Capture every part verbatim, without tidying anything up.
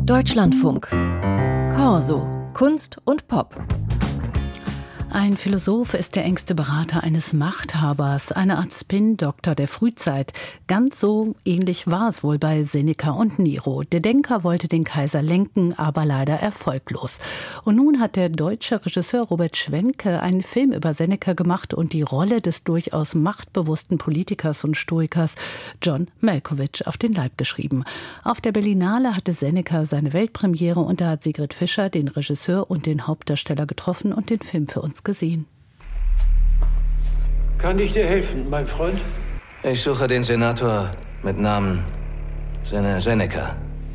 Deutschlandfunk. Corso. Kunst und Pop. Ein Philosoph ist der engste Berater eines Machthabers, eine Art Spin-Doktor der Frühzeit. Ganz so ähnlich war es wohl bei Seneca und Nero. Der Denker wollte den Kaiser lenken, aber leider erfolglos. Und nun hat der deutsche Regisseur Robert Schwenke einen Film über Seneca gemacht und die Rolle des durchaus machtbewussten Politikers und Stoikers John Malkovich auf den Leib geschrieben. Auf der Berlinale hatte Seneca seine Weltpremiere und da hat Sigrid Fischer den Regisseur und den Hauptdarsteller getroffen und den Film für uns gesehen. Kann ich dir helfen, mein Freund? Ich suche den Senator mit Namen Sene- Seneca.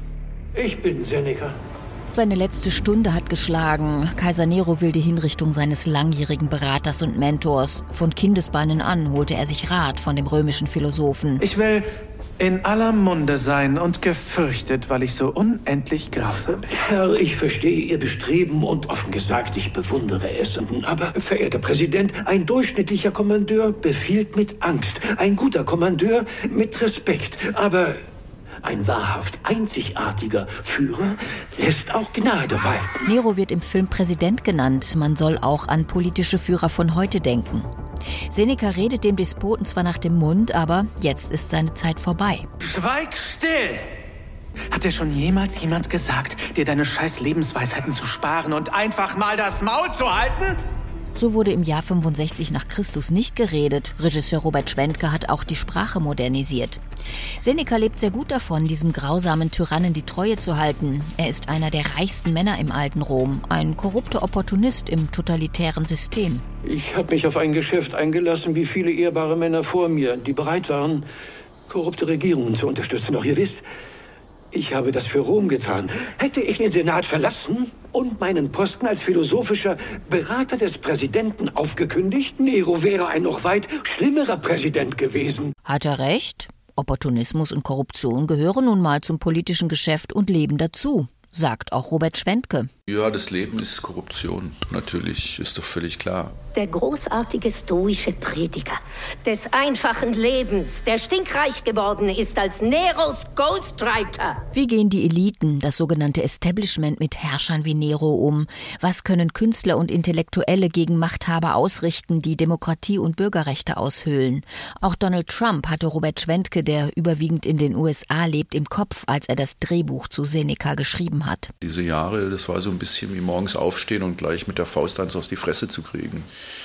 Ich bin Seneca. Seine letzte Stunde hat geschlagen. Kaiser Nero will die Hinrichtung seines langjährigen Beraters und Mentors. Von Kindesbeinen an holte er sich Rat von dem römischen Philosophen. Ich will in aller Munde sein und gefürchtet, weil ich so unendlich grausam bin. Herr, ich verstehe Ihr Bestreben und offen gesagt, ich bewundere es. Aber, verehrter Präsident, ein durchschnittlicher Kommandeur befiehlt mit Angst. Ein guter Kommandeur mit Respekt. Aber ein wahrhaft einzigartiger Führer lässt auch Gnade walten. Nero wird im Film Präsident genannt. Man soll auch an politische Führer von heute denken. Seneca redet dem Despoten zwar nach dem Mund, aber jetzt ist seine Zeit vorbei. Schweig still! Hat dir schon jemals jemand gesagt, dir deine scheiß Lebensweisheiten zu sparen und einfach mal das Maul zu halten? So wurde im Jahr fünfundsechzig nach Christus nicht geredet. Regisseur Robert Schwenke hat auch die Sprache modernisiert. Seneca lebt sehr gut davon, diesem grausamen Tyrannen die Treue zu halten. Er ist einer der reichsten Männer im alten Rom, ein korrupter Opportunist im totalitären System. Ich habe mich auf ein Geschäft eingelassen, wie viele ehrbare Männer vor mir, die bereit waren, korrupte Regierungen zu unterstützen. Doch ihr wisst, ich habe das für Rom getan. Hätte ich den Senat verlassen und meinen Posten als philosophischer Berater des Präsidenten aufgekündigt, Nero wäre ein noch weit schlimmerer Präsident gewesen. Hat er recht? Opportunismus und Korruption gehören nun mal zum politischen Geschäft und Leben dazu, sagt auch Robert Schwenke. Ja, das Leben ist Korruption. Natürlich, ist doch völlig klar. Der großartige stoische Prediger des einfachen Lebens, der stinkreich geworden ist als Neros Ghostwriter. Wie gehen die Eliten, das sogenannte Establishment, mit Herrschern wie Nero um? Was können Künstler und Intellektuelle gegen Machthaber ausrichten, die Demokratie und Bürgerrechte aushöhlen? Auch Donald Trump hatte Robert Schwenke, der überwiegend in den U S A lebt, im Kopf, als er das Drehbuch zu Seneca geschrieben hat. Diese Jahre, das war so ein bisschen wie morgens aufstehen und gleich mit der Faust eins auf die Fresse zu kriegen.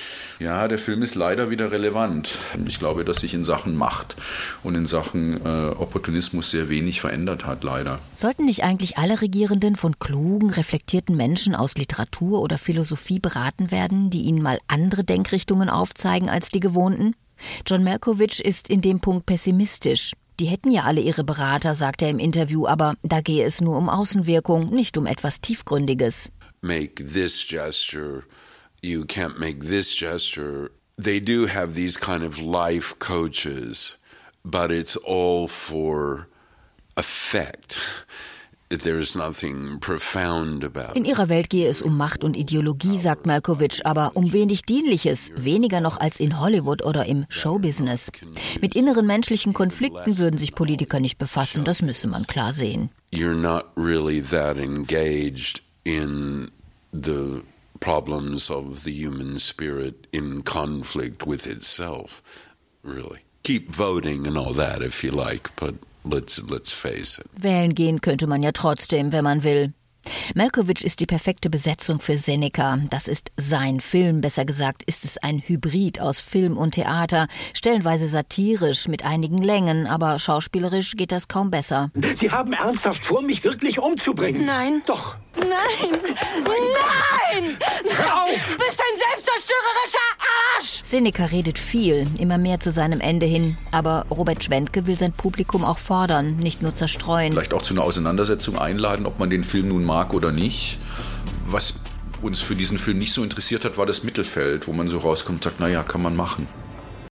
Ja, der Film ist leider wieder relevant. Ich glaube, dass sich in Sachen Macht und in Sachen äh, Opportunismus sehr wenig verändert hat, leider. Sollten nicht eigentlich alle Regierenden von klugen, reflektierten Menschen aus Literatur oder Philosophie beraten werden, die ihnen mal andere Denkrichtungen aufzeigen als die gewohnten? John Malkovich ist in dem Punkt pessimistisch. Die hätten ja alle ihre Berater, sagt er im Interview, aber da gehe es nur um Außenwirkung, nicht um etwas Tiefgründiges. Make this gesture, you can't make this gesture. They do have these kind of life coaches, but it's all for effect. There's nothing profound about it. In ihrer Welt gehe es um Macht und Ideologie, sagt Malkovich, aber um wenig Dienliches, weniger noch als in Hollywood oder im Showbusiness. Mit inneren menschlichen Konflikten würden sich Politiker nicht befassen, das müsse man klar sehen. You're not really that engaged in the problems of the human spirit in conflict with itself, really. Keep voting and all that if you like, but Let's, let's face it. Wählen gehen könnte man ja trotzdem, wenn man will. Malkovich ist die perfekte Besetzung für Seneca. Das ist sein Film, besser gesagt ist es ein Hybrid aus Film und Theater, stellenweise satirisch mit einigen Längen, aber schauspielerisch geht das kaum besser. Sie haben ernsthaft vor, mich wirklich umzubringen? Nein. Doch. Nein! Nein! Hör auf! Du bist ein selbstzerstörerischer Arsch! Seneca redet viel, immer mehr zu seinem Ende hin. Aber Robert Schwenke will sein Publikum auch fordern, nicht nur zerstreuen. Vielleicht auch zu einer Auseinandersetzung einladen, ob man den Film nun mag oder nicht. Was uns für diesen Film nicht so interessiert hat, war das Mittelfeld, wo man so rauskommt und sagt, naja, kann man machen.